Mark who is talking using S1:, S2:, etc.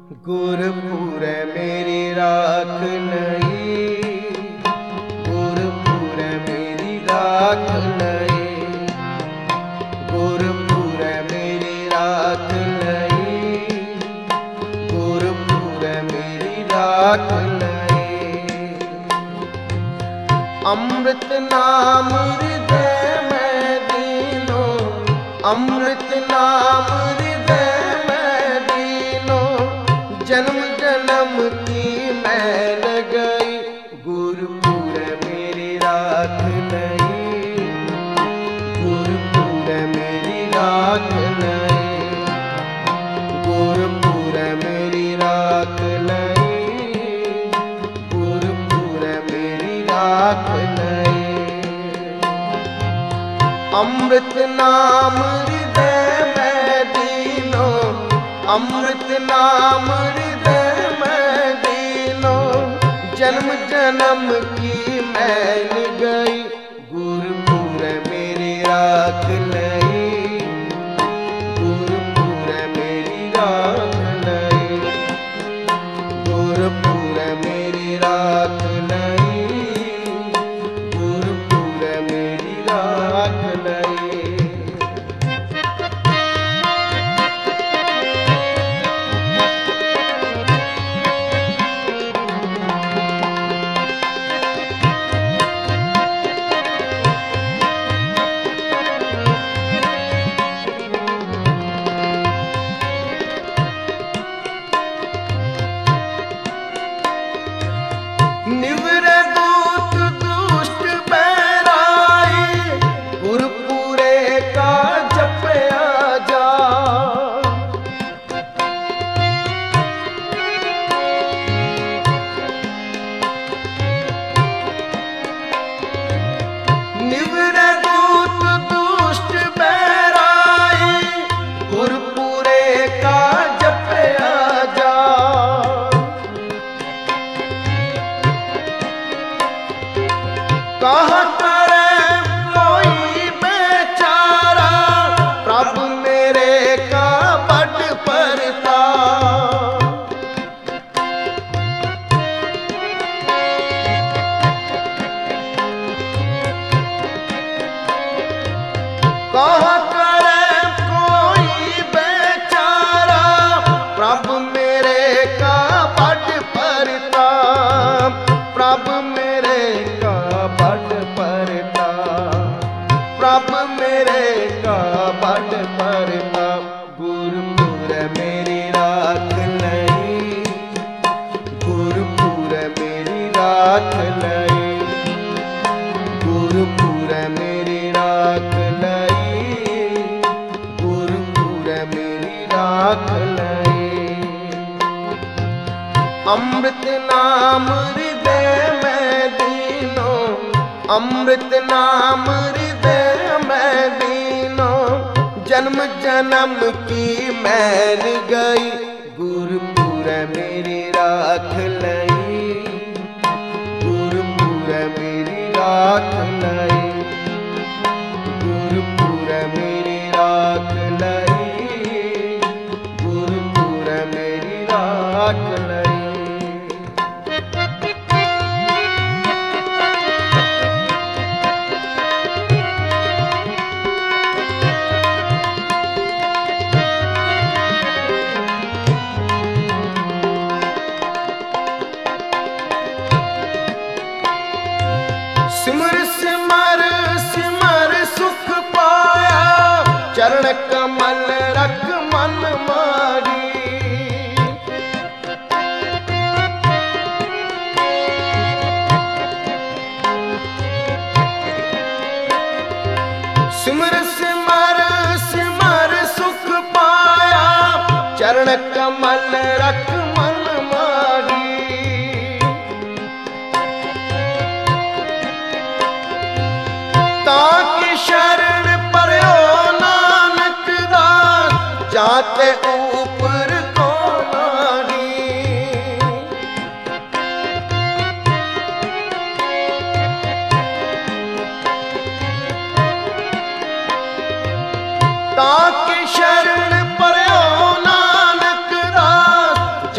S1: गुरपुर मेरी राख नहीं, गुरपुर मेरी राख नहीं, गुरपुर मेरी राख नहीं, गुरपुर मेरी राख नहीं। अमृत नाम हृदय में दीनो, अमृत नाम हृदय में दीनो, जन्म जन्म की मैल गई। गुरपुर मेरी राख नहीं, गुरपुर मेरी राख नहीं, गुरपुर मेरी राख नहीं, गुरपुर मेरी राख नहीं। अमृत नाम हृदय में दीनो, अमृत नाम हृदय में दीनो, जन्म जन्म की मैल गई। गुरपुर मेरी राख नहीं, गुरपुर मेरी राख नहीं, गुरपुर मेरी राख नहीं, गुरपुर मेरी राख नहीं। निवरे दूत दुष्ट बैराई, गुरपुरे का जपया जा। निवरे दूत दुष्ट बैराई, गुरपुरे का जपया जा। कहाँ करे कोई बेचारा, प्रभु मेरे का बड़ परता। कहाँ करे कोई बेचारा, प्रभु मेरे का बड़ परता, प्रभु मेरे का बड़ परता, प्रभु मेरे का बड़ परता। गुरपुर मेरी राख नहीं, गुरपुर मेरी राख नहीं, गुरपुर मेरी राख नहीं, गुरपुर मेरी राख नहीं। अमृत नाम हृदय में दीनो, अमृत नाम हृदय में दीनो, जन्म जन्म की मैल गई। गुरपुर मेरी राख नहीं, गुरपुर मेरी राख नहीं, गुरपुर मेरी राख नहीं, गुरपुर मेरी राख नहीं। सिमर सिमर सिमर सुख पाया, चरण कमल रख मन मारी। सिमर सिमर सिमर सुख पाया, चरण कमल रख मन मारी। ताकि शरण पर्यो नानक दास, जाते ऊपर को नारी। ताकि शरण पर्यो नानक दास,